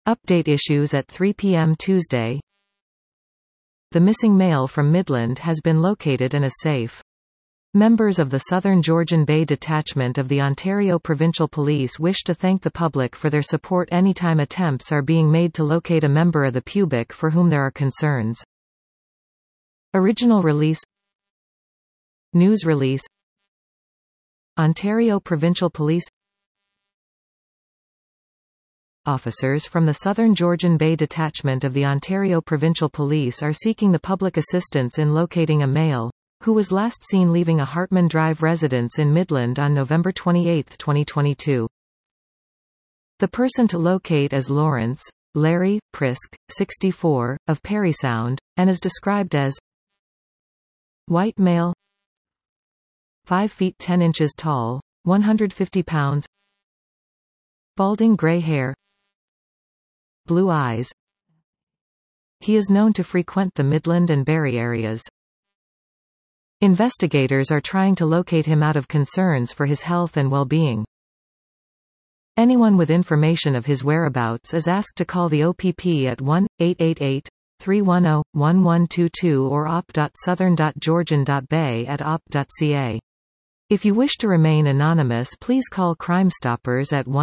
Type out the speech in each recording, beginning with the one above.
Update issues at 3 p.m. Tuesday. The missing male from Midland has been located and is safe. Members of the Southern Georgian Bay Detachment of the Ontario Provincial Police wish to thank the public for their support anytime attempts are being made to locate a member of the public for whom there are concerns. Original release. News release. Ontario Provincial Police. Officers from the Southern Georgian Bay Detachment of the Ontario Provincial Police are seeking the public assistance in locating a male who was last seen leaving a Hartman Drive residence in Midland on November 28, 2022. The person to locate is Lawrence Larry Prisk, 64, of Parry Sound, and is described as white male, 5 feet 10 inches tall, 150 pounds, balding gray hair, blue eyes. He is known to frequent the Midland and Barrie areas. Investigators are trying to locate him out of concerns for his health and well-being. Anyone with information of his whereabouts is asked to call the OPP at 1-888-310-1122 or op.southern.georgian.bay@op.ca. If you wish to remain anonymous, please call Crime Stoppers at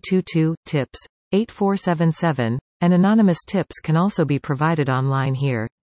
1-800-222-TIPS 8477, and anonymous tips can also be provided online here.